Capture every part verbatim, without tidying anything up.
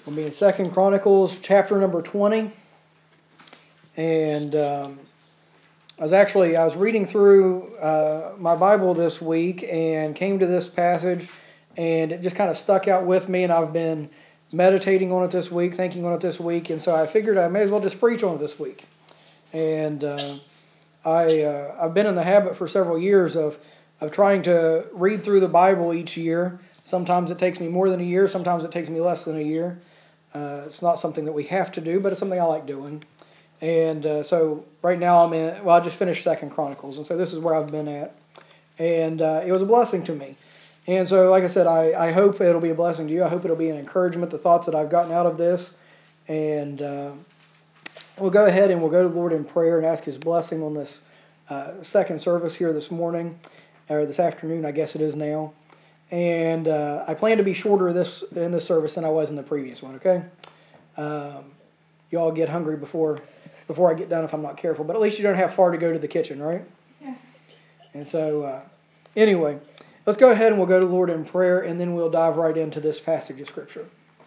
We'll be in Second Chronicles chapter number twenty. And um, I was actually, I was reading through uh, my Bible this week and came to this passage, and it just kind of stuck out with me, and I've been meditating on it this week, thinking on it this week, and so I figured I may as well just preach on it this week. And uh, I, uh, I've been in the habit for several years of, of trying to read through the Bible each year. Sometimes it takes me more than a year, sometimes it takes me less than a year. Uh, it's not something that we have to do, but it's something I like doing. And uh, so right now I'm in, well, I just finished Second Chronicles, and so this is where I've been at. And uh, it was a blessing to me. And so, like I said, I, I hope it'll be a blessing to you. I hope it'll be an encouragement, the thoughts that I've gotten out of this. And uh, we'll go ahead and we'll go to the Lord in prayer and ask His blessing on this uh, second service here this morning, or this afternoon, I guess it is now. And uh, I plan to be shorter this in this service than I was in the previous one, okay? Um, you all get hungry before before I get done if I'm not careful, but at least you don't have far to go to the kitchen, right? Yeah. And so, uh, anyway, let's go ahead and we'll go to the Lord in prayer, and then we'll dive right into this passage of Scripture.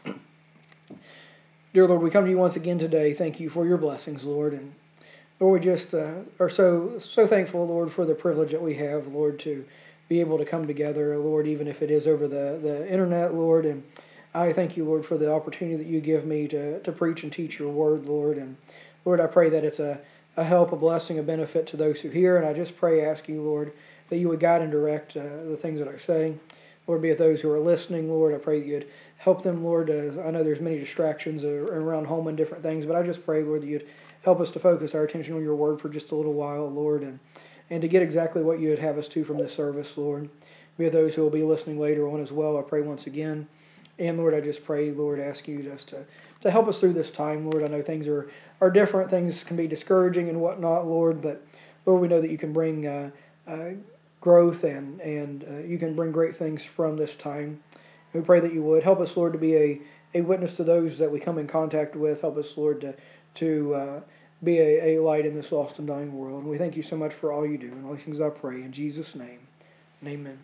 Dear Lord, we come to you once again today. Thank you for your blessings, Lord. And Lord, we just uh, are so so thankful, Lord, for the privilege that we have, Lord, to be able to come together, Lord, even if it is over the, the internet, Lord. And I thank you, Lord, for the opportunity that you give me to, to preach and teach your word, Lord. And Lord, I pray that it's a, a help, a blessing, a benefit to those who hear. And I just pray, ask you, Lord, that you would guide and direct uh, the things that I say. Lord, be with those who are listening, Lord. I pray that you'd help them, Lord. As I know there's many distractions around home and different things, but I just pray, Lord, that you'd help us to focus our attention on your word for just a little while, Lord, and and to get exactly what you would have us to from this service, Lord. Be with those who will be listening later on as well. I pray once again. And Lord, I just pray, Lord, ask you just to, to help us through this time, Lord. I know things are, are different. Things can be discouraging and whatnot, Lord. But, Lord, we know that you can bring uh, uh, growth and, and uh, you can bring great things from this time. We pray that you would. Help us, Lord, to be a, a witness to those that we come in contact with. Help us, Lord, to, to uh, be a, a light in this lost and dying world. And we thank you so much for all you do. And all these things I pray in Jesus' name. Amen.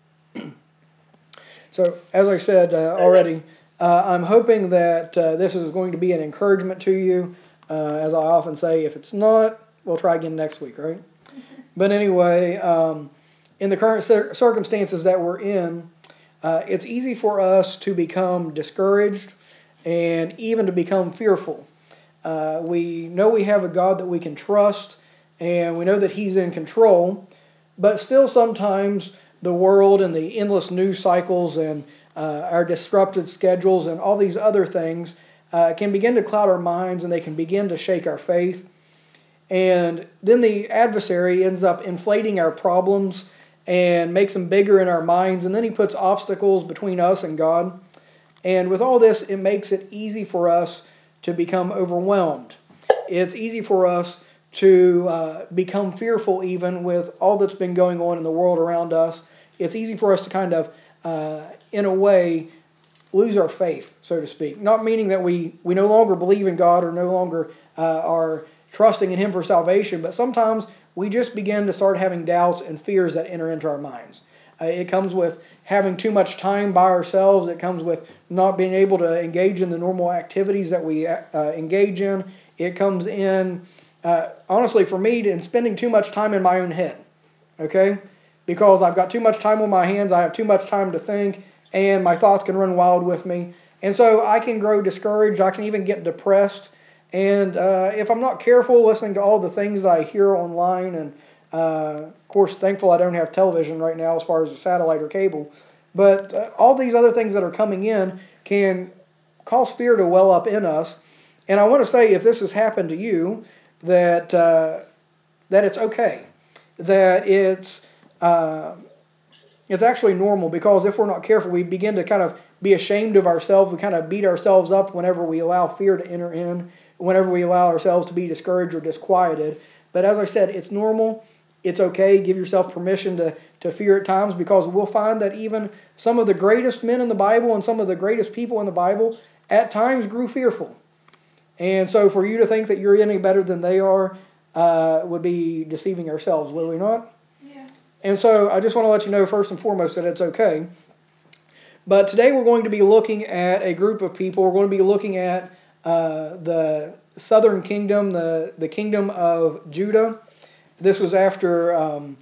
So, as I said uh, already, uh, I'm hoping that uh, this is going to be an encouragement to you. Uh, as I often say, if it's not, we'll try again next week, right? But anyway, um, in the current cir- circumstances that we're in, uh, it's easy for us to become discouraged and even to become fearful. Uh, we know we have a God that we can trust, and we know that He's in control, but still sometimes the world and the endless news cycles and uh, our disrupted schedules and all these other things uh, can begin to cloud our minds, and they can begin to shake our faith. And then the adversary ends up inflating our problems and makes them bigger in our minds, and then he puts obstacles between us and God. And with all this, it makes it easy for us to become overwhelmed. It's easy for us to uh, become fearful even with all that's been going on in the world around us. It's easy for us to kind of, uh, in a way, lose our faith, so to speak. Not meaning that we, we no longer believe in God or no longer uh, are trusting in Him for salvation, but sometimes we just begin to start having doubts and fears that enter into our minds. Uh, it comes with having too much time by ourselves. It comes with not being able to engage in the normal activities that we uh, engage in. It comes in, uh, honestly, for me, in spending too much time in my own head. Okay? Because I've got too much time on my hands, I have too much time to think, and my thoughts can run wild with me. And so I can grow discouraged. I can even get depressed. And uh, if I'm not careful listening to all the things that I hear online, and uh, of course, thankful I don't have television right now as far as a satellite or cable, but uh, all these other things that are coming in can cause fear to well up in us. And I want to say, if this has happened to you, that uh, that it's okay, that it's uh, it's actually normal, because if we're not careful, we begin to kind of be ashamed of ourselves. We kind of beat ourselves up whenever we allow fear to enter in, whenever we allow ourselves to be discouraged or disquieted. But as I said, it's normal. It's okay. Give yourself permission to, to fear at times, because we'll find that even some of the greatest men in the Bible and some of the greatest people in the Bible at times grew fearful. And so for you to think that you're any better than they are uh, would be deceiving ourselves, would we not? Yeah. And so I just want to let you know, first and foremost, that it's okay. But today we're going to be looking at a group of people. We're going to be looking at uh, the southern kingdom, the, the kingdom of Judah. This was after um,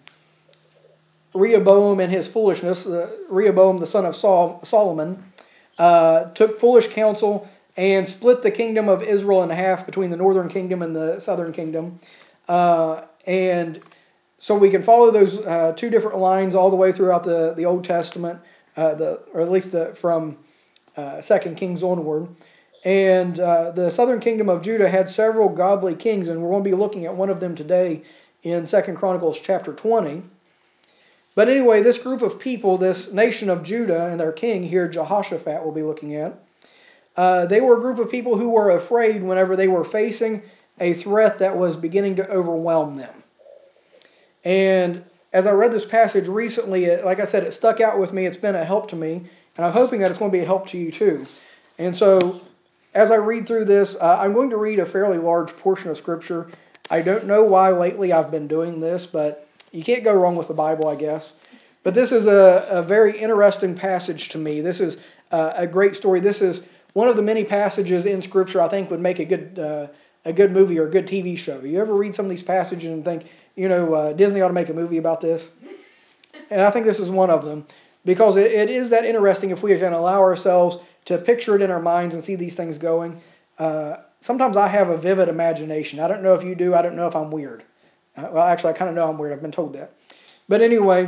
Rehoboam and his foolishness. Uh, Rehoboam, the son of Sol- Solomon, uh, took foolish counsel and split the kingdom of Israel in half between the northern kingdom and the southern kingdom. Uh, and so we can follow those uh, two different lines all the way throughout the, the Old Testament, uh, the or at least the, from uh, Second Kings onward. And uh, the southern kingdom of Judah had several godly kings, and we're going to be looking at one of them today in Second Chronicles chapter twenty. But anyway, this group of people, this nation of Judah and their king here, Jehoshaphat, we'll be looking at, uh, they were a group of people who were afraid whenever they were facing a threat that was beginning to overwhelm them. And as I read this passage recently, it, like I said, it stuck out with me. It's been a help to me, and I'm hoping that it's going to be a help to you too. And so, as I read through this, uh, I'm going to read a fairly large portion of Scripture. I don't know why lately I've been doing this, but you can't go wrong with the Bible, I guess. But this is a, a very interesting passage to me. This is uh, a great story. This is one of the many passages in Scripture I think would make a good uh, a good movie or a good T V show. You ever read some of these passages and think, you know, uh, Disney ought to make a movie about this? And I think this is one of them, because it, it is that interesting if we can allow ourselves to picture it in our minds and see these things going. Uh, sometimes I have a vivid imagination. I don't know if you do. I don't know if I'm weird. Uh, well, actually, I kind of know I'm weird. I've been told that. But anyway,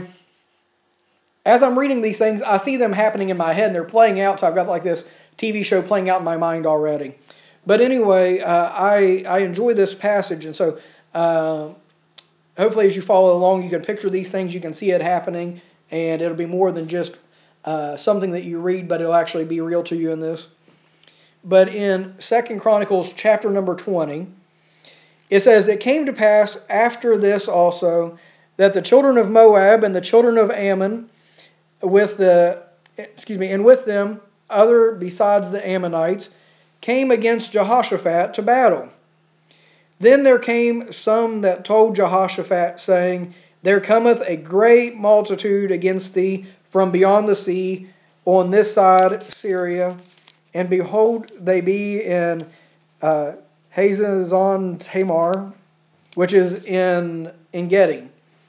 as I'm reading these things, I see them happening in my head, and they're playing out, so I've got like this T V show playing out in my mind already. But anyway, uh, I, I enjoy this passage, and so uh, hopefully as you follow along, you can picture these things, you can see it happening, and it'll be more than just uh, something that you read, but it'll actually be real to you in this. But in Second Chronicles chapter number twenty, it says, "It came to pass after this also, that the children of Moab and the children of Ammon, with the excuse me, and with them other besides the Ammonites, came against Jehoshaphat to battle. Then there came some that told Jehoshaphat, saying, There cometh a great multitude against thee from beyond the sea, on this side Syria, and behold, they be in uh, Hazazon Tamar, which is in En Gedi.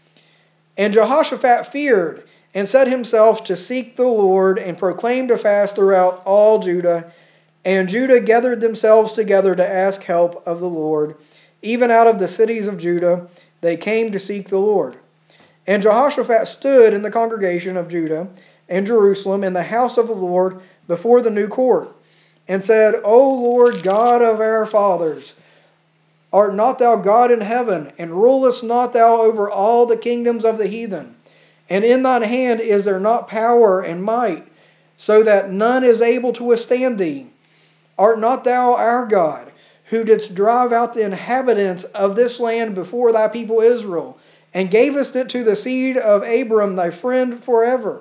And Jehoshaphat feared, and set himself to seek the Lord, and proclaimed a fast throughout all Judah. And Judah gathered themselves together to ask help of the Lord. Even out of the cities of Judah they came to seek the Lord. And Jehoshaphat stood in the congregation of Judah and Jerusalem in the house of the Lord before the new court, and said, O Lord God of our fathers, art not thou God in heaven, and rulest not thou over all the kingdoms of the heathen? And in thine hand is there not power and might, so that none is able to withstand thee? Art not thou our God, who didst drive out the inhabitants of this land before thy people Israel, and gavest it to the seed of Abram thy friend forever?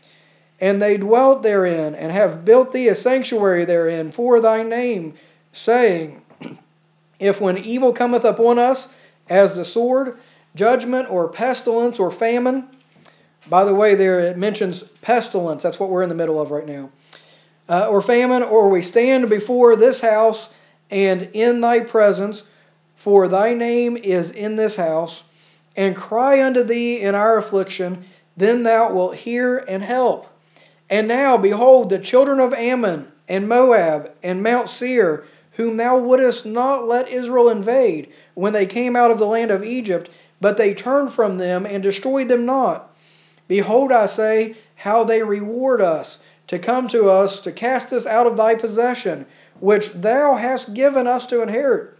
And they dwelt therein, and have built thee a sanctuary therein for thy name, saying, If when evil cometh upon us, as the sword, judgment, or pestilence, or famine. By the way, there it mentions pestilence. That's what we're in the middle of right now. Uh, or famine, or we stand before this house and in thy presence, for thy name is in this house, and cry unto thee in our affliction, then thou wilt hear and help. And now, behold, the children of Ammon and Moab and Mount Seir, whom thou wouldest not let Israel invade when they came out of the land of Egypt, but they turned from them and destroyed them not. Behold, I say, how they reward us, to come to us, to cast us out of thy possession, which thou hast given us to inherit.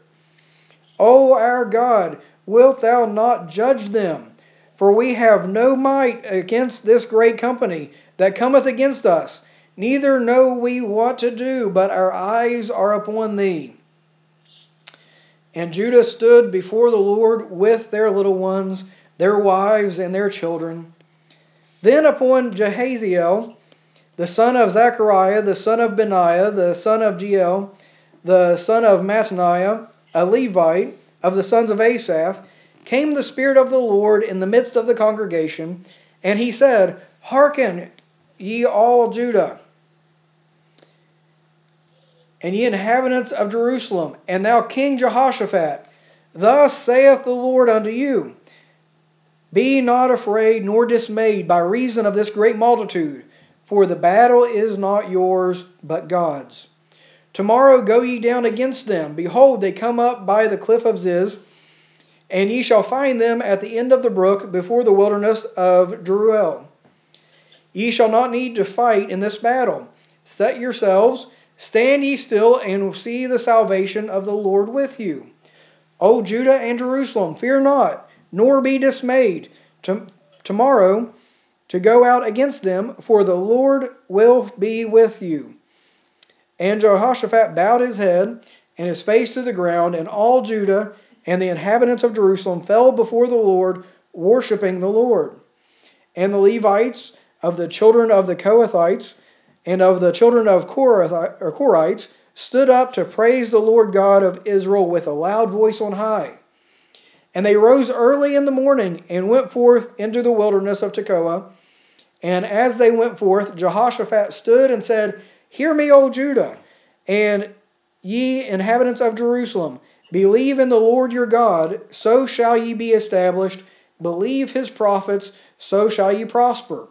O our God, wilt thou not judge them? For we have no might against this great company that cometh against us, neither know we what to do, but our eyes are upon thee. And Judah stood before the Lord with their little ones, their wives, and their children. Then upon Jehaziel, the son of Zechariah, the son of Benaiah, the son of Jeiel, the son of Mattaniah, a Levite of the sons of Asaph, came the Spirit of the Lord in the midst of the congregation, and he said, Hearken, ye all Judah, and ye inhabitants of Jerusalem, and thou King Jehoshaphat, thus saith the Lord unto you, be not afraid nor dismayed by reason of this great multitude, for the battle is not yours, but God's. Tomorrow go ye down against them. Behold, they come up by the cliff of Ziz, and ye shall find them at the end of the brook before the wilderness of Jeruel. Ye shall not need to fight in this battle. Set yourselves, stand ye still, and see the salvation of the Lord with you. O Judah and Jerusalem, fear not, nor be dismayed. To, tomorrow to go out against them, for the Lord will be with you. And Jehoshaphat bowed his head and his face to the ground, and all Judah and the inhabitants of Jerusalem fell before the Lord, worshipping the Lord. And the Levites of the children of the Kohathites and of the children of Korites stood up to praise the Lord God of Israel with a loud voice on high. And they rose early in the morning and went forth into the wilderness of Tekoa. And as they went forth, Jehoshaphat stood and said, Hear me, O Judah, and ye inhabitants of Jerusalem. Believe in the Lord your God, so shall ye be established. Believe his prophets, so shall ye prosper.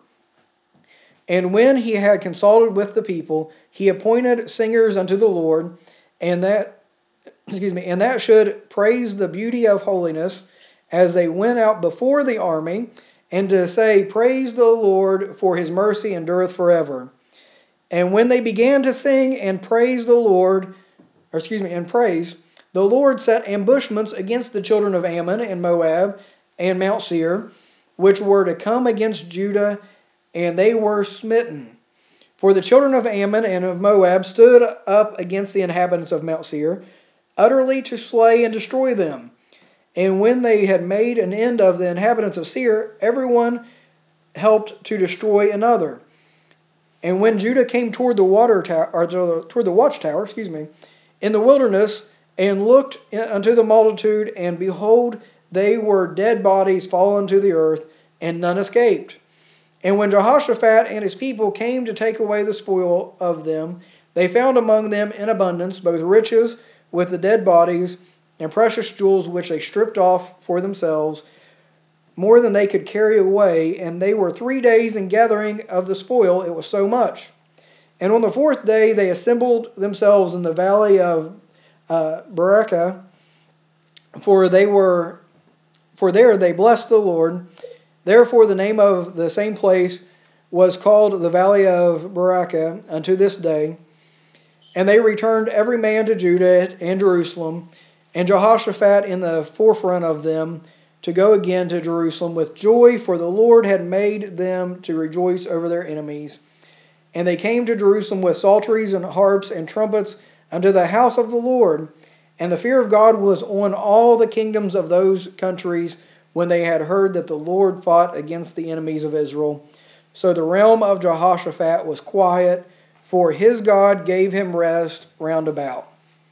And when he had consulted with the people, he appointed singers unto the Lord, and that excuse me, and that should praise the beauty of holiness, as they went out before the army, and to say, Praise the Lord, for his mercy endureth forever. And when they began to sing and praise the Lord, or excuse me, and praise, the Lord set ambushments against the children of Ammon and Moab and Mount Seir, which were to come against Judah, and they were smitten. For the children of Ammon and of Moab stood up against the inhabitants of Mount Seir, utterly to slay and destroy them. And when they had made an end of the inhabitants of Seir, everyone helped to destroy another. And when Judah came toward the water tower, or toward the watchtower, excuse me, in the wilderness, and looked unto the multitude, and behold, they were dead bodies fallen to the earth, and none escaped. And when Jehoshaphat and his people came to take away the spoil of them, they found among them in abundance both riches with the dead bodies, and precious jewels which they stripped off for themselves, more than they could carry away, and they were three days in gathering of the spoil, it was so much. And on the fourth day they assembled themselves in the valley of uh, Berachah, for they were, for there they blessed the Lord. Therefore the name of the same place was called the valley of Berachah unto this day. And they returned every man to Judah and Jerusalem, and Jehoshaphat in the forefront of them, to go again to Jerusalem with joy, for the Lord had made them to rejoice over their enemies. And they came to Jerusalem with psalteries and harps and trumpets unto the house of the Lord. And the fear of God was on all the kingdoms of those countries, when they had heard that the Lord fought against the enemies of Israel. So the realm of Jehoshaphat was quiet, for his God gave him rest round about.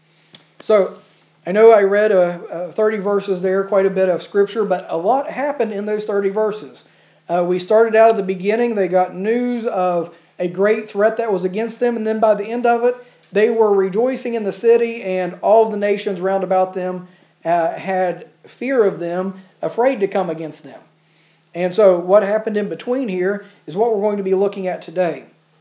So, I know I read uh, uh, thirty verses there, quite a bit of scripture, but a lot happened in those thirty verses. Uh, we started out at the beginning, they got news of a great threat that was against them, and then by the end of it, they were rejoicing in the city, and all of the nations round about them uh, had fear of them, afraid to come against them. And so what happened in between here is what we're going to be looking at today.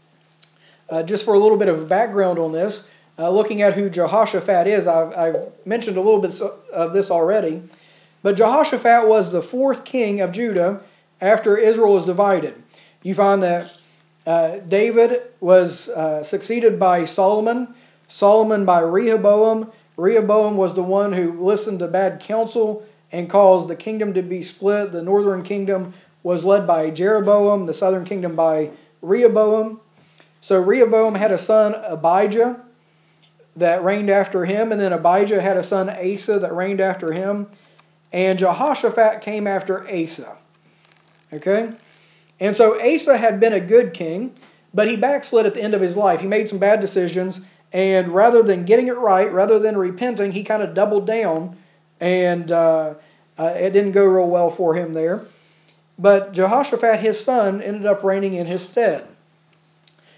Uh, just for a little bit of background on this, uh, looking at who Jehoshaphat is, I've, I've mentioned a little bit of this already. But Jehoshaphat was the fourth king of Judah after Israel was divided. You find that uh, David was uh, succeeded by Solomon, Solomon by Rehoboam. Rehoboam was the one who listened to bad counsel and caused the kingdom to be split. The northern kingdom was led by Jeroboam, the southern kingdom by Rehoboam. So Rehoboam had a son, Abijah, that reigned after him, and then Abijah had a son, Asa, that reigned after him, and Jehoshaphat came after Asa. Okay? And so Asa had been a good king, but he backslid at the end of his life. He made some bad decisions, and rather than getting it right, rather than repenting, he kind of doubled down, and uh, uh, it didn't go real well for him there. But Jehoshaphat, his son, ended up reigning in his stead.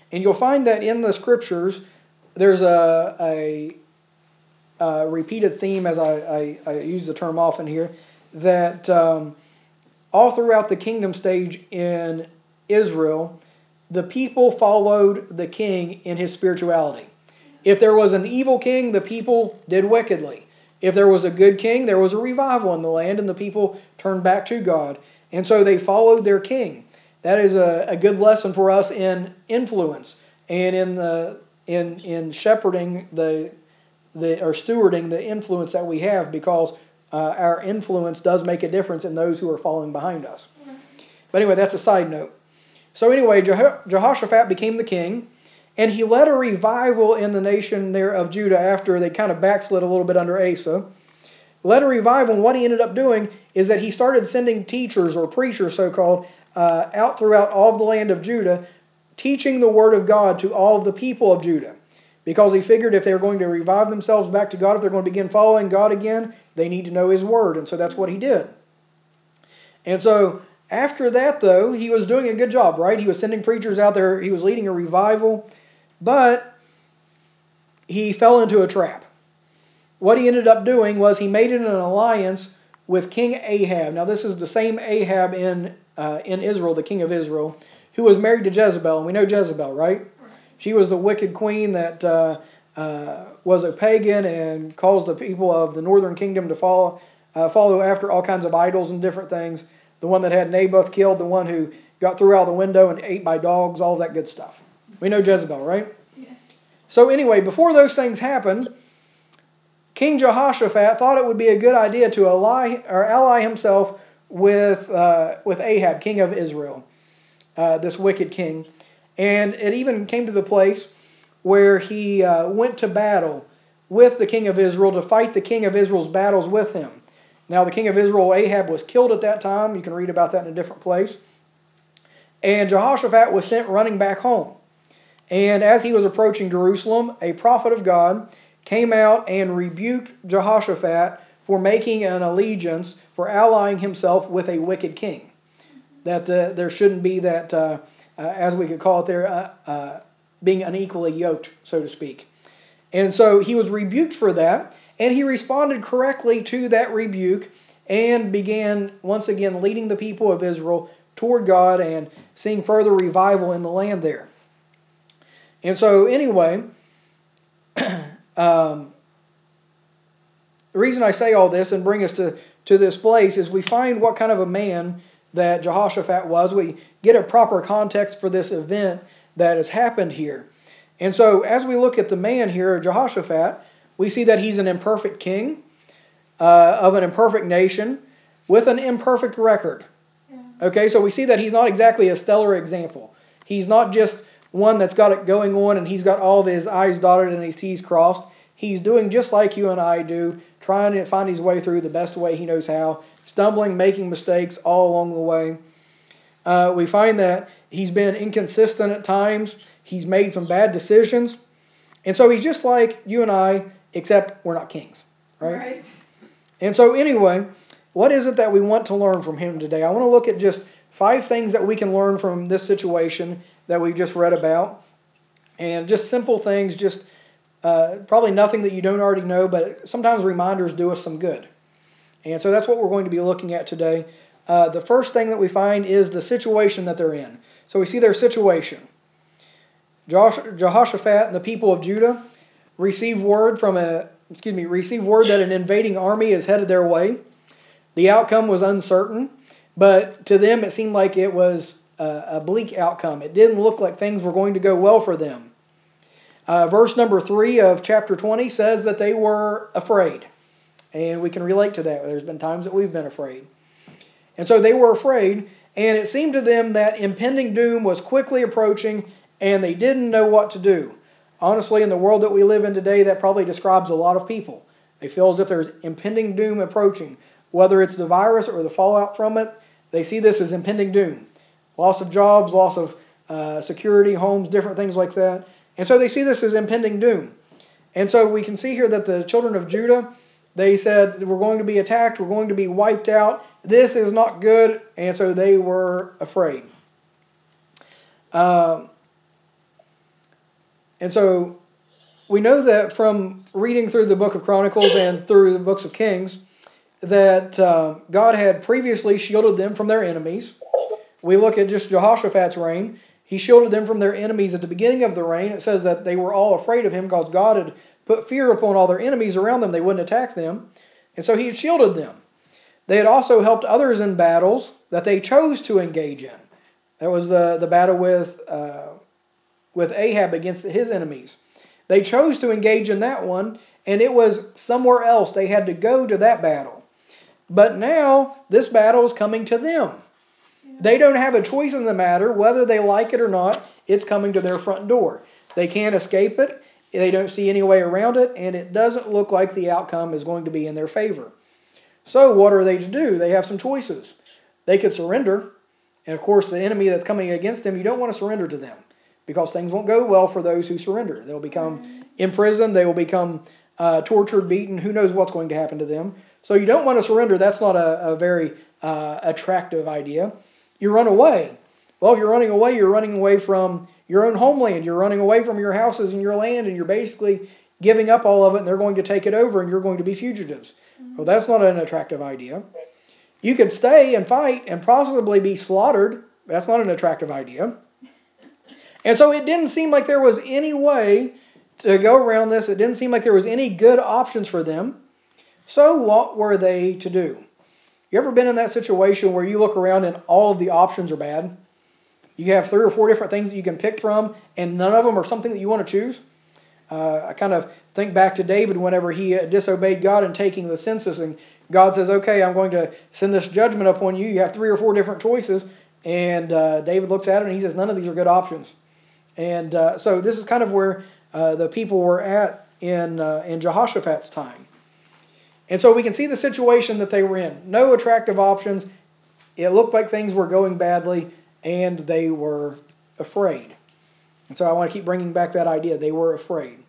And you'll find that in the scriptures, there's a, a, a repeated theme, as I, I, I use the term often here, that um, all throughout the kingdom stage in Israel, the people followed the king in his spirituality. If there was an evil king, the people did wickedly. If there was a good king, there was a revival in the land, and the people turned back to God. And so they followed their king. That is a, a good lesson for us in influence and in the in in shepherding the the or stewarding the influence that we have, because uh, our influence does make a difference in those who are following behind us. But anyway, that's a side note. So anyway, Jeho- Jehoshaphat became the king, and he led a revival in the nation there of Judah after they kind of backslid a little bit under Asa. Led a revival, and what he ended up doing is that he started sending teachers, or preachers so-called, uh, out throughout all of the land of Judah, teaching the word of God to all of the people of Judah. Because he figured if they're going to revive themselves back to God, if they're going to begin following God again, they need to know his word. And so that's what he did. And so after that, though, he was doing a good job, right? He was sending preachers out there. He was leading a revival. But he fell into a trap. What he ended up doing was he made it an alliance with King Ahab. Now, this is the same Ahab in uh, in Israel, the king of Israel, who was married to Jezebel. And we know Jezebel, right? She was the wicked queen that uh, uh, was a pagan and caused the people of the northern kingdom to follow, uh, follow after all kinds of idols and different things. The one that had Naboth killed, the one who got through out the window and ate by dogs, all that good stuff. We know Jezebel, right? Yeah. So anyway, before those things happened, King Jehoshaphat thought it would be a good idea to ally, or ally himself with uh, with Ahab, king of Israel, uh, this wicked king. And it even came to the place where he uh, went to battle with the king of Israel to fight the king of Israel's battles with him. Now, the king of Israel, Ahab, was killed at that time. You can read about that in a different place. And Jehoshaphat was sent running back home. And as he was approaching Jerusalem, a prophet of God came out and rebuked Jehoshaphat for making an allegiance, for allying himself with a wicked king. That the, there shouldn't be that, uh, uh, as we could call it there, uh, uh, being unequally yoked, so to speak. And so he was rebuked for that, and he responded correctly to that rebuke and began once again leading the people of Israel toward God and seeing further revival in the land there. And so anyway, um, the reason I say all this and bring us to, to this place is we find what kind of a man that Jehoshaphat was. We get a proper context for this event that has happened here. And so as we look at the man here, Jehoshaphat, we see that he's an imperfect king uh, of an imperfect nation with an imperfect record. Yeah. Okay, so we see that he's not exactly a stellar example. He's not just one that's got it going on and he's got all of his I's dotted and his T's crossed. He's doing just like you and I do, trying to find his way through the best way he knows how, stumbling, making mistakes all along the way. Uh, we find that he's been inconsistent at times. He's made some bad decisions. And so he's just like you and I, except we're not kings. Right? Right. And so anyway, what is it that we want to learn from him today? I want to look at just five things that we can learn from this situation that we just read about. And just simple things, just uh, probably nothing that you don't already know, but sometimes reminders do us some good. And so that's what we're going to be looking at today. Uh, the first thing that we find is the situation that they're in. So we see their situation. Josh, Jehoshaphat and the people of Judah receive word from a excuse me receive word that an invading army is headed their way. The outcome was uncertain, but to them it seemed like it was a, a bleak outcome. It didn't look like things were going to go well for them. Uh, verse number three of chapter twenty says that they were afraid. And we can relate to that. There's been times that we've been afraid. And so they were afraid, and it seemed to them that impending doom was quickly approaching, and they didn't know what to do. Honestly, in the world that we live in today, that probably describes a lot of people. They feel as if there's impending doom approaching. Whether it's the virus or the fallout from it, they see this as impending doom. Loss of jobs, loss of uh, security, homes, different things like that. And so they see this as impending doom. And so we can see here that the children of Judah, they said, we're going to be attacked, we're going to be wiped out, this is not good, and so they were afraid. Uh, And so we know that from reading through the book of Chronicles and through the books of Kings, that uh, God had previously shielded them from their enemies. We look at just Jehoshaphat's reign. He shielded them from their enemies at the beginning of the reign. It says that they were all afraid of him because God had put fear upon all their enemies around them. They wouldn't attack them. And so he had shielded them. They had also helped others in battles that they chose to engage in. That was the, the battle with, uh, with Ahab against his enemies. They chose to engage in that one, and it was somewhere else. They had to go to that battle. But now, this battle is coming to them. They don't have a choice in the matter, whether they like it or not. It's coming to their front door. They can't escape it. They don't see any way around it, and it doesn't look like the outcome is going to be in their favor. So what are they to do? They have some choices. They could surrender, and of course the enemy that's coming against them, you don't want to surrender to them, because things won't go well for those who surrender. They'll become imprisoned, they will become uh, tortured, beaten, who knows what's going to happen to them. So you don't want to surrender. That's not a, a very uh, attractive idea. You run away. Well, if you're running away, you're running away from your own homeland. You're running away from your houses and your land, and you're basically giving up all of it, and they're going to take it over, and you're going to be fugitives. Mm-hmm. Well, that's not an attractive idea. You could stay and fight and possibly be slaughtered. That's not an attractive idea. And so it didn't seem like there was any way to go around this. It didn't seem like there was any good options for them. So what were they to do? You ever been in that situation where you look around and all of the options are bad? You have three or four different things that you can pick from, and none of them are something that you want to choose. Uh, I kind of think back to David whenever he uh, disobeyed God in taking the census, and God says, okay, I'm going to send this judgment upon you. You have three or four different choices, and uh, David looks at it and he says, none of these are good options. And uh, so this is kind of where uh, the people were at in, uh, in Jehoshaphat's time. And so we can see the situation that they were in. No attractive options. It looked like things were going badly, and they were afraid. And so I want to keep bringing back that idea. They were afraid.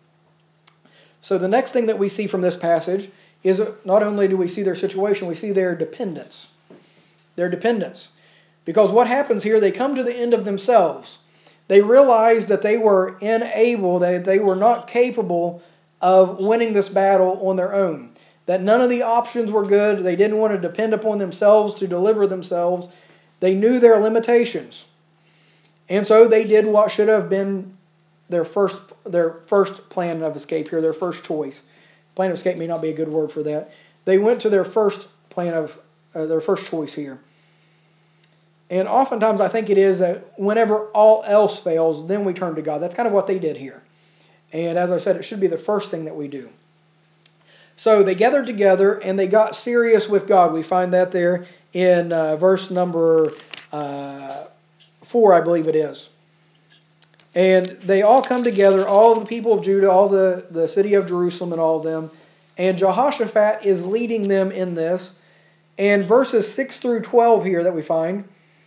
So the next thing that we see from this passage is not only do we see their situation, we see their dependence. Their dependence. Because what happens here, they come to the end of themselves. They realize that they were unable, that they were not capable of winning this battle on their own. That none of the options were good. They didn't want to depend upon themselves to deliver themselves. They knew their limitations. And so they did what should have been their first their first plan of escape here, their first choice. Plan of escape may not be a good word for that. They went to their first plan of uh, their first choice here. And oftentimes I think it is that whenever all else fails, then we turn to God. That's kind of what they did here. And as I said, it should be the first thing that we do. So they gathered together and they got serious with God. We find that there in uh, verse number uh, four, I believe it is. And they all come together, all of the people of Judah, all the, the city of Jerusalem and all of them. And Jehoshaphat is leading them in this. And verses six through twelve here that we find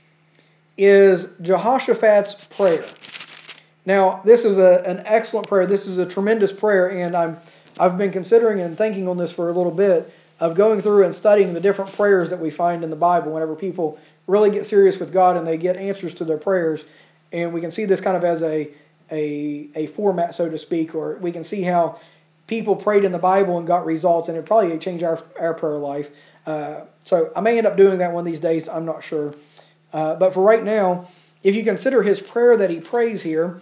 is Jehoshaphat's prayer. Now, this is a, an excellent prayer. This is a tremendous prayer, and I'm I've been considering and thinking on this for a little bit of going through and studying the different prayers that we find in the Bible whenever people really get serious with God and they get answers to their prayers. And we can see this kind of as a, a, a format, so to speak, or we can see how people prayed in the Bible and got results, and it probably changed our, our prayer life. Uh, so I may end up doing that one of these days. I'm not sure. Uh, but for right now, if you consider his prayer that he prays here,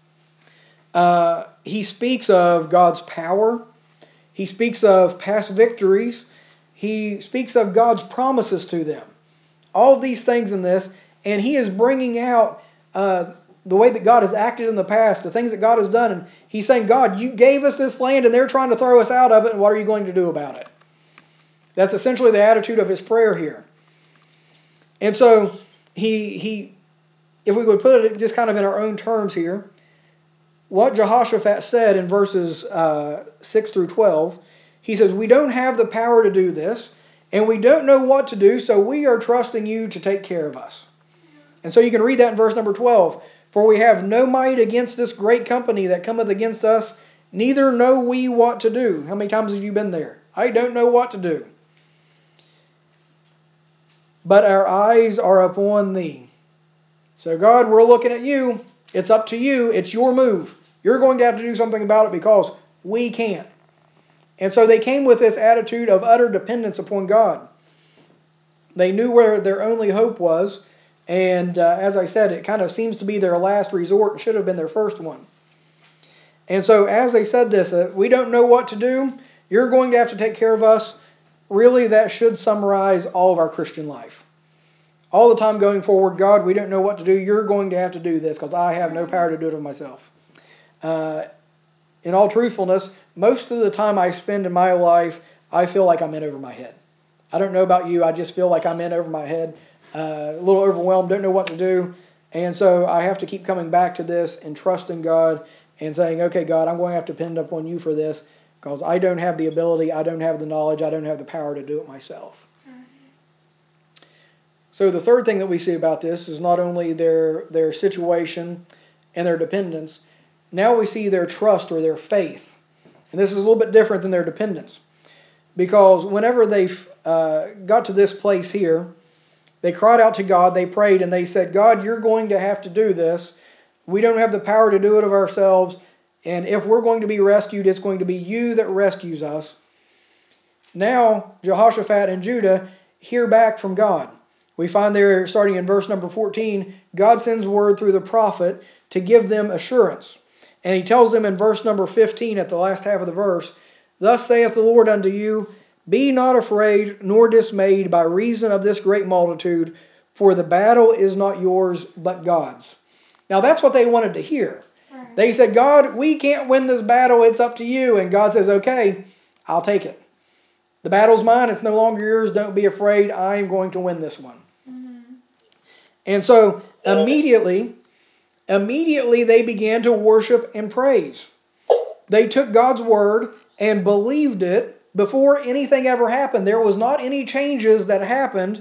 Uh, he speaks of God's power. He speaks of past victories. He speaks of God's promises to them. All of these things in this. And he is bringing out uh, the way that God has acted in the past, the things that God has done. And he's saying, God, you gave us this land and they're trying to throw us out of it. And what are you going to do about it? That's essentially the attitude of his prayer here. And so he, he, if we would put it just kind of in our own terms here, what Jehoshaphat said in verses uh, six through twelve, he says, we don't have the power to do this, and we don't know what to do, so we are trusting you to take care of us. And so you can read that in verse number twelve. For we have no might against this great company that cometh against us, neither know we what to do. How many times have you been there? I don't know what to do. But our eyes are upon thee. So God, we're looking at you. It's up to you. It's your move. You're going to have to do something about it because we can't. And so they came with this attitude of utter dependence upon God. They knew where their only hope was. And uh, as I said, it kind of seems to be their last resort and should have been their first one. And so as they said this, uh, we don't know what to do. You're going to have to take care of us. Really, that should summarize all of our Christian life. All the time going forward, God, we don't know what to do. You're going to have to do this because I have no power to do it of myself. Uh, in all truthfulness, most of the time I spend in my life, I feel like I'm in over my head. I don't know about you. I just feel like I'm in over my head, uh, a little overwhelmed, don't know what to do. And so I have to keep coming back to this and trusting God and saying, okay, God, I'm going to have to depend upon you for this because I don't have the ability, I don't have the knowledge, I don't have the power to do it myself. So the third thing that we see about this is not only their their situation and their dependence, now we see their trust or their faith. And this is a little bit different than their dependence. Because whenever they uh, got to this place here, they cried out to God, they prayed, and they said, God, you're going to have to do this. We don't have the power to do it of ourselves. And if we're going to be rescued, it's going to be you that rescues us. Now, Jehoshaphat and Judah hear back from God. We find there, starting in verse number fourteen, God sends word through the prophet to give them assurance. And he tells them in verse number fifteen, at the last half of the verse, Thus saith the Lord unto you, Be not afraid nor dismayed by reason of this great multitude, for the battle is not yours, but God's. Now that's what they wanted to hear. Right. They said, God, we can't win this battle, it's up to you. And God says, okay, I'll take it. The battle's mine, it's no longer yours, don't be afraid, I'm going to win this one. Mm-hmm. And so immediately, immediately they began to worship and praise. They took God's word and believed it before anything ever happened. There was not any changes that happened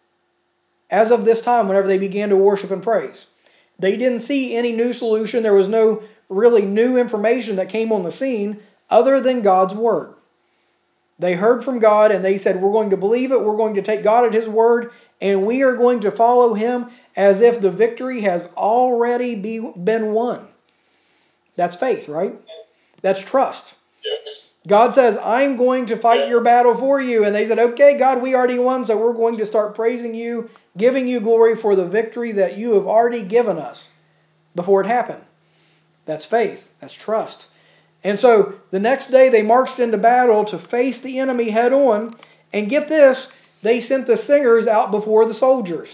as of this time whenever they began to worship and praise. They didn't see any new solution. There was no really new information that came on the scene other than God's word. They heard from God and they said, we're going to believe it, we're going to take God at His word, and we are going to follow Him as if the victory has already be, been won. That's faith, right? That's trust. God says, I'm going to fight your battle for you. And they said, okay, God, we already won, so we're going to start praising you, giving you glory for the victory that you have already given us before it happened. That's faith. That's trust. And so the next day they marched into battle to face the enemy head on. And get this, they sent the singers out before the soldiers.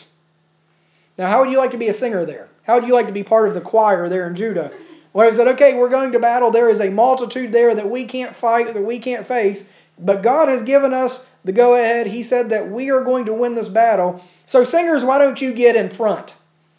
Now, how would you like to be a singer there? How would you like to be part of the choir there in Judah? Well, he said, okay, we're going to battle. There is a multitude there that we can't fight, that we can't face. But God has given us the go-ahead. He said that we are going to win this battle. So singers, why don't you get in front?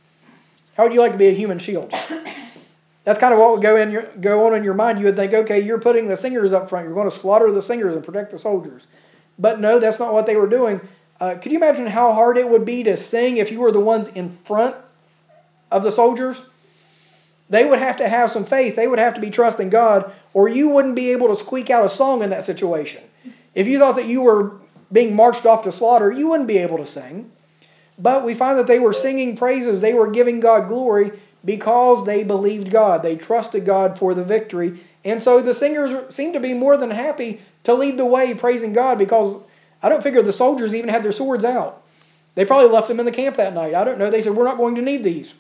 How would you like to be a human shield? That's kind of what would go in your, go on in your mind. You would think, okay, you're putting the singers up front. You're going to slaughter the singers and protect the soldiers. But no, that's not what they were doing. Uh, could you imagine how hard it would be to sing if you were the ones in front of the soldiers? They would have to have some faith. They would have to be trusting God, or you wouldn't be able to squeak out a song in that situation. If you thought that you were being marched off to slaughter, you wouldn't be able to sing. But we find that they were singing praises. They were giving God glory because they believed God. They trusted God for the victory. And so the singers seemed to be more than happy to lead the way praising God, because I don't figure the soldiers even had their swords out. They probably left them in the camp that night. I don't know. They said, we're not going to need these.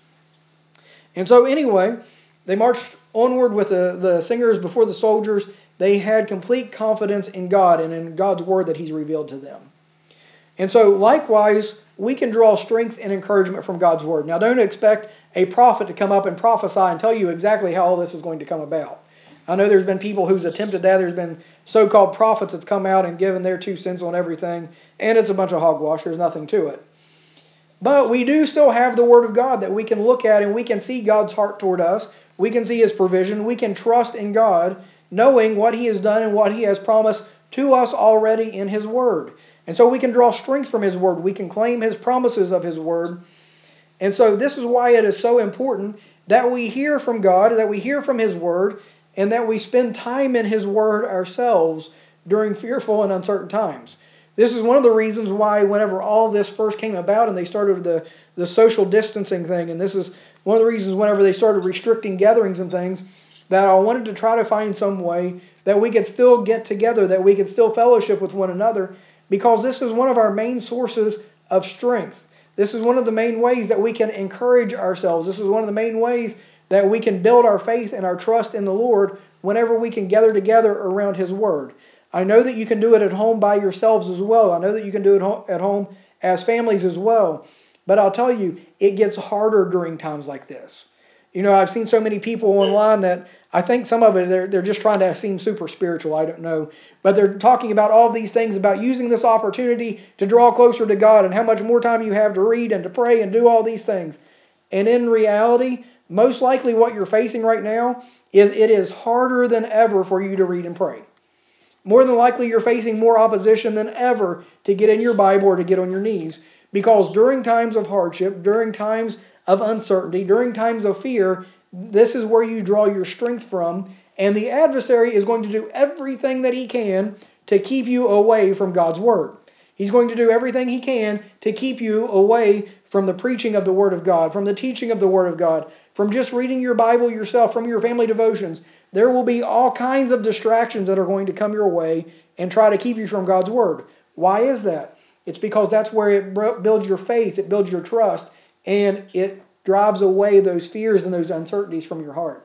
And so anyway, they marched onward with the, the singers before the soldiers. They had complete confidence in God and in God's word that He's revealed to them. And so likewise, we can draw strength and encouragement from God's word. Now, don't expect a prophet to come up and prophesy and tell you exactly how all this is going to come about. I know there's been people who's attempted that. There's been so-called prophets that's come out and given their two cents on everything, and it's a bunch of hogwash. There's nothing to it. But we do still have the Word of God that we can look at, and we can see God's heart toward us. We can see His provision. We can trust in God, knowing what He has done and what He has promised to us already in His Word. And so we can draw strength from His Word. We can claim His promises of His Word. And so this is why it is so important that we hear from God, that we hear from His Word, and that we spend time in His Word ourselves during fearful and uncertain times. This is one of the reasons why whenever all this first came about and they started the, the social distancing thing, and this is one of the reasons whenever they started restricting gatherings and things, that I wanted to try to find some way that we could still get together, that we could still fellowship with one another, because this is one of our main sources of strength. This is one of the main ways that we can encourage ourselves. This is one of the main ways that we can build our faith and our trust in the Lord whenever we can gather together around His Word. I know that you can do it at home by yourselves as well. I know that you can do it at home as families as well. But I'll tell you, it gets harder during times like this. You know, I've seen so many people online that I think some of it, they're, they're just trying to seem super spiritual. I don't know. But they're talking about all these things, about using this opportunity to draw closer to God and how much more time you have to read and to pray and do all these things. And in reality, most likely what you're facing right now is it is harder than ever for you to read and pray. More than likely you're facing more opposition than ever to get in your Bible or to get on your knees. Because during times of hardship, during times of uncertainty, during times of fear, this is where you draw your strength from. And the adversary is going to do everything that he can to keep you away from God's Word. He's going to do everything he can to keep you away from the preaching of the Word of God, from the teaching of the Word of God, from just reading your Bible yourself, from your family devotions. There will be all kinds of distractions that are going to come your way and try to keep you from God's Word. Why is that? It's because that's where it builds your faith, it builds your trust, and it drives away those fears and those uncertainties from your heart.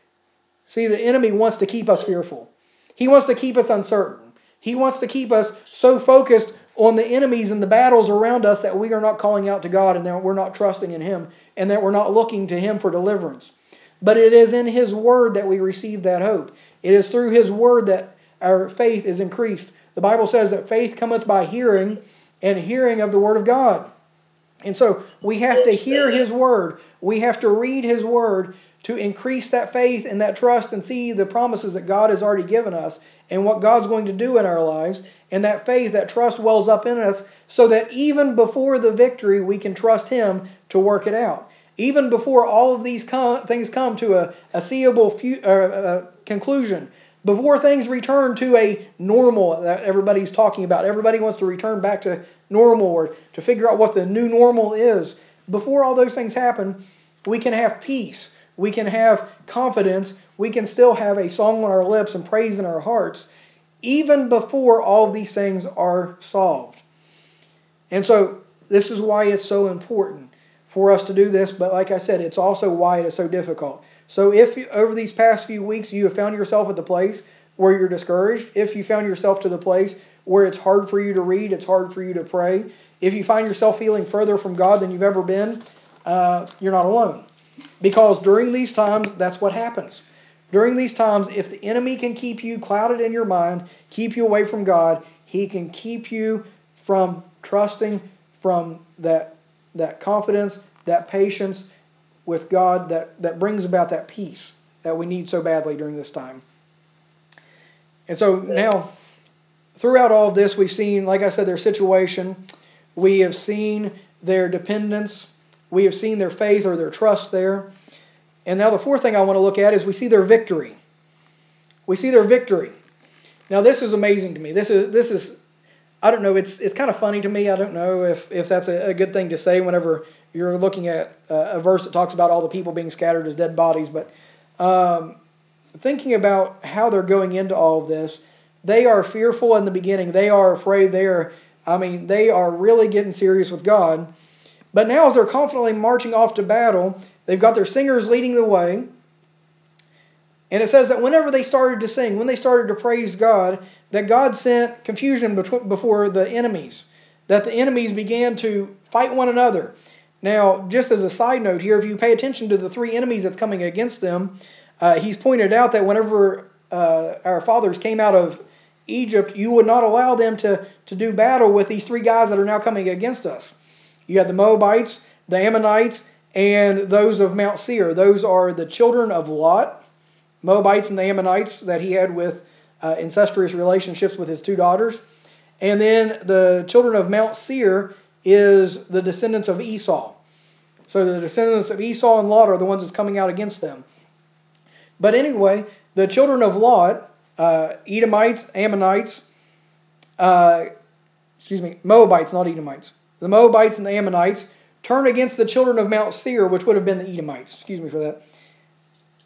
See, the enemy wants to keep us fearful. He wants to keep us uncertain. He wants to keep us so focused on the enemies and the battles around us that we are not calling out to God and that we're not trusting in Him and that we're not looking to Him for deliverance. But it is in His Word that we receive that hope. It is through His Word that our faith is increased. The Bible says that faith cometh by hearing, and hearing of the Word of God. And so we have to hear His Word. We have to read His Word to increase that faith and that trust and see the promises that God has already given us and what God's going to do in our lives. And that faith, that trust wells up in us so that even before the victory, we can trust Him to work it out. Even before all of these com- things come to a, a seeable fu- uh, uh, conclusion, before things return to a normal that everybody's talking about, everybody wants to return back to normal or to figure out what the new normal is. Before all those things happen, we can have peace. We can have confidence. We can still have a song on our lips and praise in our hearts, even before all of these things are solved. And so this is why it's so important for us to do this. But like I said, it's also why it is so difficult. So if over these past few weeks you have found yourself at the place where you're discouraged, if you found yourself to the place where it's hard for you to read, it's hard for you to pray, if you find yourself feeling further from God than you've ever been, uh, you're not alone. Because during these times, that's what happens. During these times, if the enemy can keep you clouded in your mind, keep you away from God, he can keep you from trusting, from that, that confidence, that patience with God that, that brings about that peace that we need so badly during this time. And so now, throughout all of this, we've seen, like I said, their situation. We have seen their dependence. We have seen their faith or their trust there. And now the fourth thing I want to look at is we see their victory. We see their victory. Now this is amazing to me. This is, this is I don't know, it's it's kind of funny to me. I don't know if, if that's a, a good thing to say whenever you're looking at a verse that talks about all the people being scattered as dead bodies. But um, thinking about how they're going into all of this, they are fearful in the beginning. They are afraid. They are, I mean, they are really getting serious with God. But now as they're confidently marching off to battle, they've got their singers leading the way. And it says that whenever they started to sing, when they started to praise God, that God sent confusion before the enemies. That the enemies began to fight one another. Now, just as a side note here, if you pay attention to the three enemies that's coming against them, uh, he's pointed out that whenever uh, our fathers came out of Egypt, you would not allow them to, to do battle with these three guys that are now coming against us. You have the Moabites, the Ammonites, and those of Mount Seir. Those are the children of Lot, Moabites and the Ammonites that he had with uh, incestuous relationships with his two daughters. And then the children of Mount Seir is the descendants of Esau. So the descendants of Esau and Lot are the ones that's coming out against them. But anyway, the children of Lot, uh, Edomites, Ammonites, uh, excuse me, Moabites, not Edomites. The Moabites and the Ammonites turn against the children of Mount Seir, which would have been the Edomites. Excuse me for that.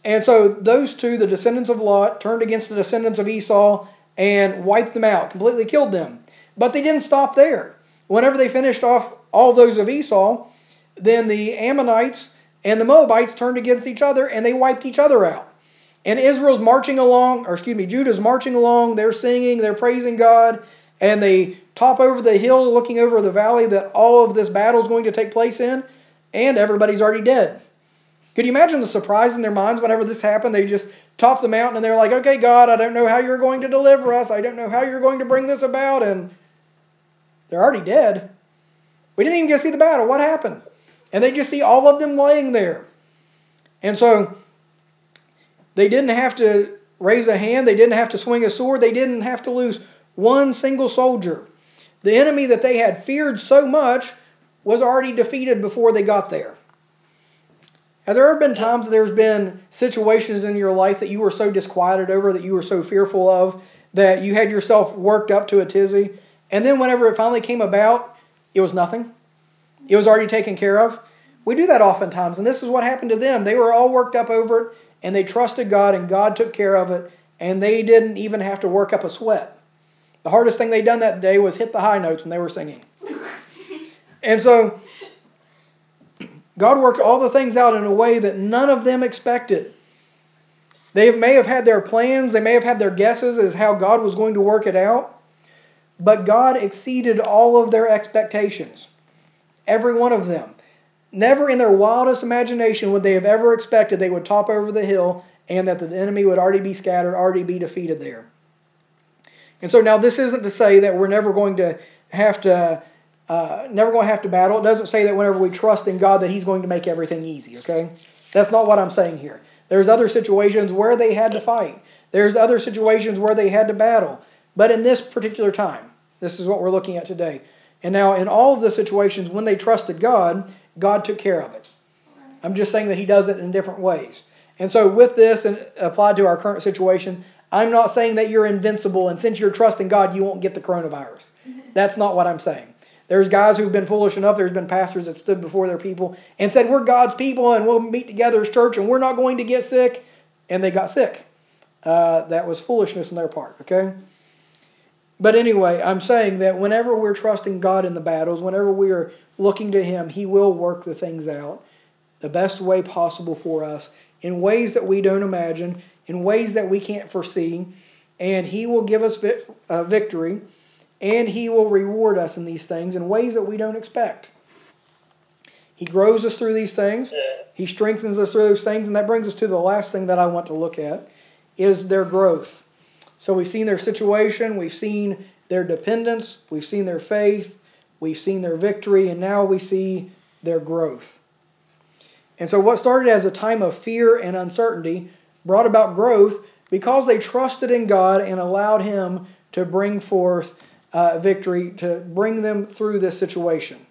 And so those two, the descendants of Lot, turned against the descendants of Esau and wiped them out, completely killed them. But they didn't stop there. Whenever they finished off all those of Esau, then the Ammonites and the Moabites turned against each other and they wiped each other out. And Israel's marching along, or excuse me, Judah's marching along, they're singing, they're praising God, and they top over the hill looking over the valley that all of this battle is going to take place in, and everybody's already dead. Could you imagine the surprise in their minds whenever this happened? They just top the mountain and they're like, okay, God, I don't know how you're going to deliver us. I don't know how you're going to bring this about. And they're already dead. We didn't even get to see the battle. What happened? And they just see all of them laying there. And so they didn't have to raise a hand. They didn't have to swing a sword. They didn't have to lose one single soldier. The enemy that they had feared so much was already defeated before they got there. Has there ever been times there's been situations in your life that you were so disquieted over, that you were so fearful of, that you had yourself worked up to a tizzy, and then whenever it finally came about, it was nothing? It was already taken care of? We do that oftentimes, and this is what happened to them. They were all worked up over it, and they trusted God, and God took care of it, and they didn't even have to work up a sweat. The hardest thing they'd done that day was hit the high notes when they were singing. And so God worked all the things out in a way that none of them expected. They may have had their plans, they may have had their guesses as how God was going to work it out, but God exceeded all of their expectations. Every one of them. Never in their wildest imagination would they have ever expected they would top over the hill and that the enemy would already be scattered, already be defeated there. And so now this isn't to say that we're never going to have to uh, never going to have to battle. It doesn't say that whenever we trust in God that He's going to make everything easy, okay? That's not what I'm saying here. There's other situations where they had to fight. There's other situations where they had to battle. But in this particular time, this is what we're looking at today. And now in all of the situations when they trusted God, God took care of it. I'm just saying that He does it in different ways. And so with this and applied to our current situation, I'm not saying that you're invincible and since you're trusting God, you won't get the coronavirus. That's not what I'm saying. There's guys who've been foolish enough. There's been pastors that stood before their people and said, we're God's people and we'll meet together as church and we're not going to get sick. And they got sick. Uh, that was foolishness on their part, okay? But anyway, I'm saying that whenever we're trusting God in the battles, whenever we are looking to Him, He will work the things out the best way possible for us in ways that we don't imagine, in ways that we can't foresee, and He will give us vi- uh, victory, and He will reward us in these things in ways that we don't expect. He grows us through these things. He strengthens us through those things, and that brings us to the last thing that I want to look at, is their growth. So we've seen their situation, we've seen their dependence, we've seen their faith, we've seen their victory, and now we see their growth. And so what started as a time of fear and uncertainty brought about growth because they trusted in God and allowed Him to bring forth uh, victory, to bring them through this situation.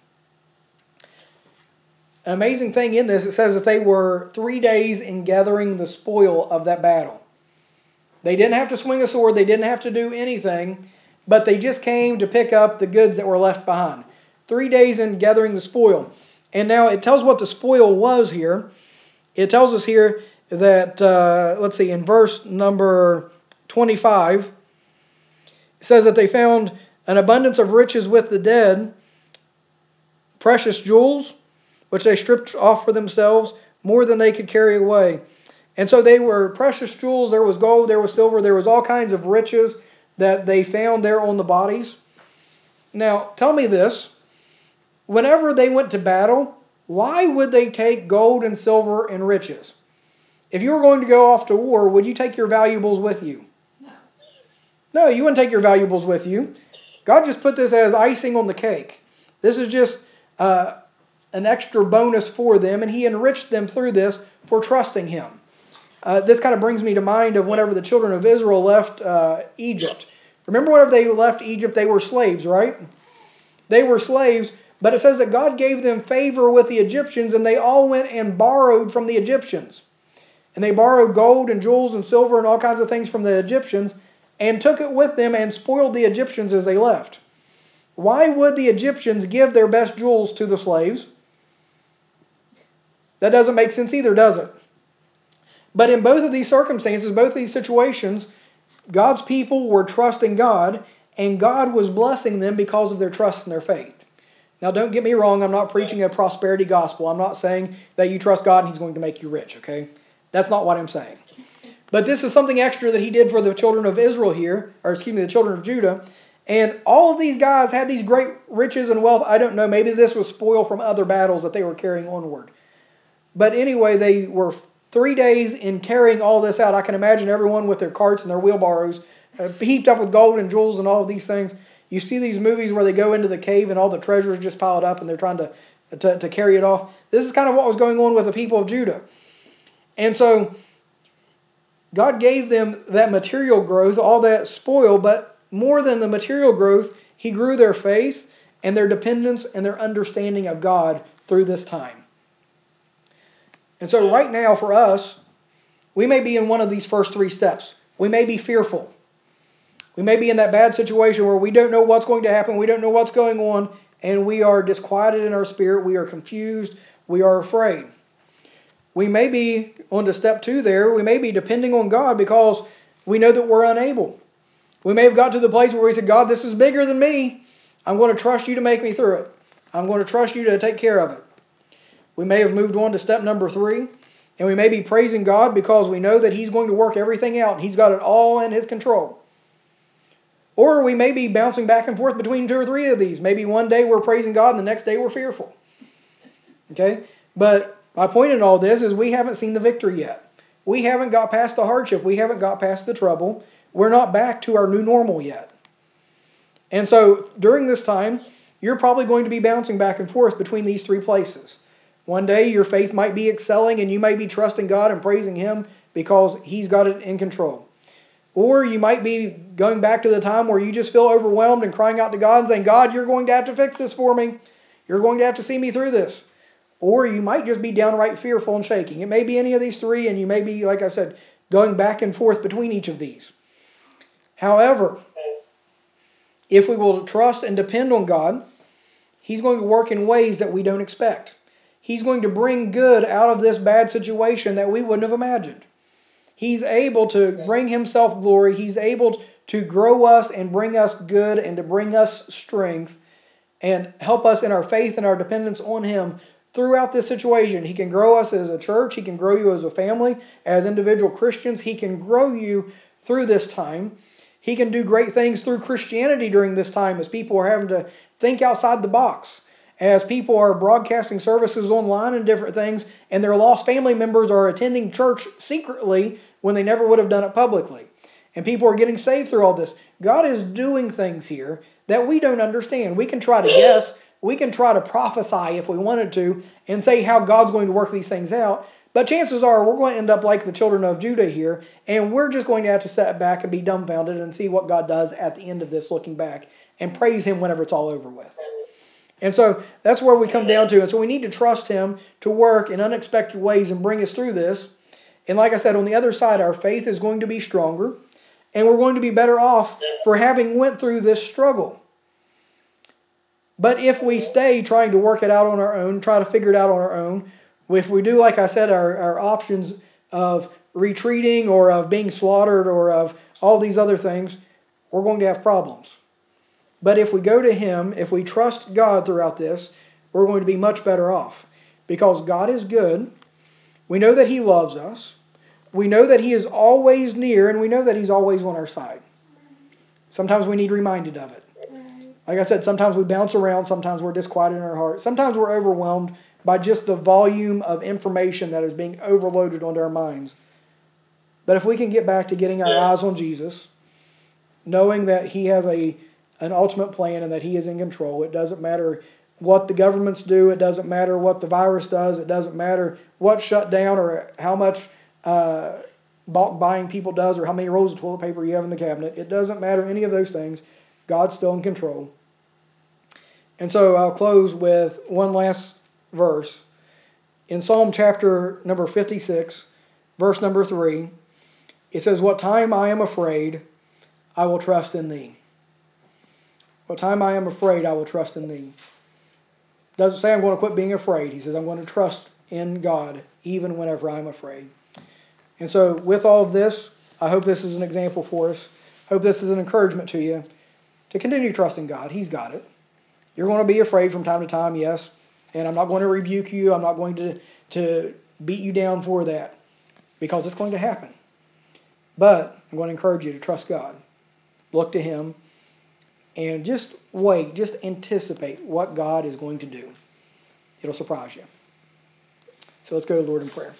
An amazing thing in this, it says that they were three days in gathering the spoil of that battle. They didn't have to swing a sword, they didn't have to do anything, but they just came to pick up the goods that were left behind. Three days in gathering the spoil. And now it tells what the spoil was here. It tells us here that, uh, let's see, in verse number twenty-five, it says that they found an abundance of riches with the dead, precious jewels, which they stripped off for themselves, more than they could carry away. And so they were precious jewels, there was gold, there was silver, there was all kinds of riches that they found there on the bodies. Now, tell me this. Whenever they went to battle, why would they take gold and silver and riches? If you were going to go off to war, would you take your valuables with you? No. No, you wouldn't take your valuables with you. God just put this as icing on the cake. This is just uh, an extra bonus for them, and He enriched them through this for trusting Him. Uh, this kind of brings me to mind of whenever the children of Israel left uh, Egypt. Remember whenever they left Egypt, they were slaves, right? They were slaves, but it says that God gave them favor with the Egyptians, and they all went and borrowed from the Egyptians. And they borrowed gold and jewels and silver and all kinds of things from the Egyptians and took it with them and spoiled the Egyptians as they left. Why would the Egyptians give their best jewels to the slaves? That doesn't make sense either, does it? But in both of these circumstances, both of these situations, God's people were trusting God, and God was blessing them because of their trust and their faith. Now, don't get me wrong. I'm not preaching a prosperity gospel. I'm not saying that you trust God and He's going to make you rich, okay? That's not what I'm saying. But this is something extra that He did for the children of Israel here, or excuse me, the children of Judah. And all of these guys had these great riches and wealth. I don't know. Maybe this was spoil from other battles that they were carrying onward. But anyway, they were three days in carrying all this out. I can imagine everyone with their carts and their wheelbarrows uh, heaped up with gold and jewels and all of these things. You see these movies where they go into the cave and all the treasures just piled up and they're trying to, to, to carry it off. This is kind of what was going on with the people of Judah. And so God gave them that material growth, all that spoil, but more than the material growth, He grew their faith and their dependence and their understanding of God through this time. And so right now for us, we may be in one of these first three steps. We may be fearful. We may be in that bad situation where we don't know what's going to happen, we don't know what's going on, and we are disquieted in our spirit, we are confused, we are afraid. We may be on to step two there, we may be depending on God because we know that we're unable. We may have got to the place where we said, God, this is bigger than me. I'm going to trust you to make me through it. I'm going to trust you to take care of it. We may have moved on to step number three, and we may be praising God because we know that He's going to work everything out. He's got it all in His control. Or we may be bouncing back and forth between two or three of these. Maybe one day we're praising God and the next day we're fearful. Okay? But my point in all this is we haven't seen the victory yet. We haven't got past the hardship. We haven't got past the trouble. We're not back to our new normal yet. And so during this time, you're probably going to be bouncing back and forth between these three places. One day your faith might be excelling and you might be trusting God and praising Him because He's got it in control. Or you might be going back to the time where you just feel overwhelmed and crying out to God and saying, God, you're going to have to fix this for me. You're going to have to see me through this. Or you might just be downright fearful and shaking. It may be any of these three, and you may be, like I said, going back and forth between each of these. However, if we will trust and depend on God, He's going to work in ways that we don't expect. He's going to bring good out of this bad situation that we wouldn't have imagined. He's able to bring Himself glory. He's able to grow us and bring us good and to bring us strength and help us in our faith and our dependence on Him throughout this situation. He can grow us as a church. He can grow you as a family, as individual Christians. He can grow you through this time. He can do great things through Christianity during this time as people are having to think outside the box. As people are broadcasting services online and different things, and their lost family members are attending church secretly when they never would have done it publicly. And people are getting saved through all this. God is doing things here that we don't understand. We can try to guess. We can try to prophesy if we wanted to and say how God's going to work these things out. But chances are we're going to end up like the children of Judah here, and we're just going to have to step back and be dumbfounded and see what God does at the end of this looking back and praise Him whenever it's all over with. And so that's where we come down to. And so we need to trust Him to work in unexpected ways and bring us through this. And like I said, on the other side, our faith is going to be stronger. And we're going to be better off for having went through this struggle. But if we stay trying to work it out on our own, try to figure it out on our own, if we do, like I said, our, our options of retreating or of being slaughtered or of all these other things, we're going to have problems. But if we go to Him, if we trust God throughout this, we're going to be much better off. Because God is good. We know that He loves us. We know that He is always near, and we know that He's always on our side. Sometimes we need reminded of it. Like I said, sometimes we bounce around. Sometimes we're disquieted in our heart. Sometimes we're overwhelmed by just the volume of information that is being overloaded onto our minds. But if we can get back to getting our eyes on Jesus, knowing that He has a an ultimate plan and that He is in control. It doesn't matter what the governments do. It doesn't matter what the virus does. It doesn't matter what shut down or how much uh, bulk buying people does or how many rolls of toilet paper you have in the cabinet. It doesn't matter any of those things. God's still in control. And so I'll close with one last verse. In Psalm chapter number fifty-six, verse number three, it says, "What time I am afraid, I will trust in Thee." What time I am afraid, I will trust in Thee. It doesn't say I'm going to quit being afraid. He says I'm going to trust in God even whenever I'm afraid. And so with all of this, I hope this is an example for us. Hope this is an encouragement to you to continue trusting God. He's got it. You're going to be afraid from time to time, yes. And I'm not going to rebuke you. I'm not going to, to beat you down for that, because it's going to happen. But I'm going to encourage you to trust God. Look to Him. And just wait. Just anticipate what God is going to do. It'll surprise you. So let's go to the Lord in prayer.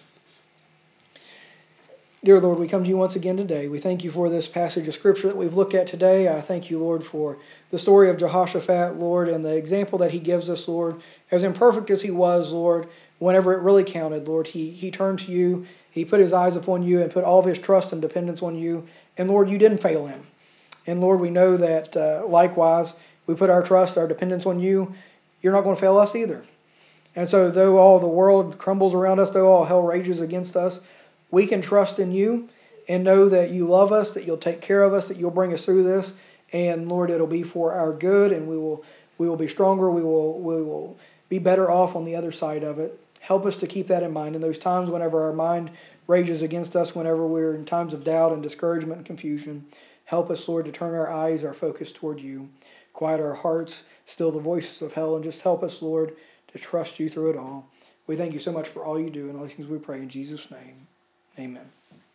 Dear Lord, we come to you once again today. We thank you for this passage of Scripture that we've looked at today. I thank you, Lord, for the story of Jehoshaphat, Lord, and the example that he gives us, Lord. As imperfect as he was, Lord, whenever it really counted, Lord, he, he turned to you. He put his eyes upon you and put all of his trust and dependence on you. And, Lord, you didn't fail him. And, Lord, we know that, uh, likewise, we put our trust, our dependence on you. You're not going to fail us either. And so, though all the world crumbles around us, though all hell rages against us, we can trust in you and know that you love us, that you'll take care of us, that you'll bring us through this. And Lord, it'll be for our good, and we will we will be stronger. We will we will be better off on the other side of it. Help us to keep that in mind in those times whenever our mind rages against us, whenever we're in times of doubt and discouragement and confusion. Help us, Lord, to turn our eyes, our focus toward you. Quiet our hearts, still the voices of hell, and just help us, Lord, to trust you through it all. We thank you so much for all you do, and all these things we pray in Jesus' name. Amen.